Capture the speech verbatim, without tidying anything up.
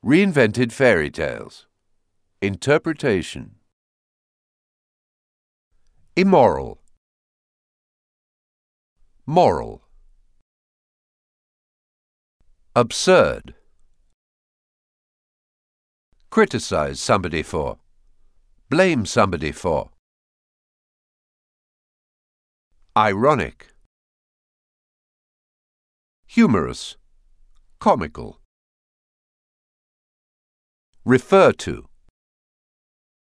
Reinvented fairy tales. Interpretation. Immoral. Moral. Absurd. Criticize somebody for. Blame somebody for. Ironic. Humorous. Comical. Refer to.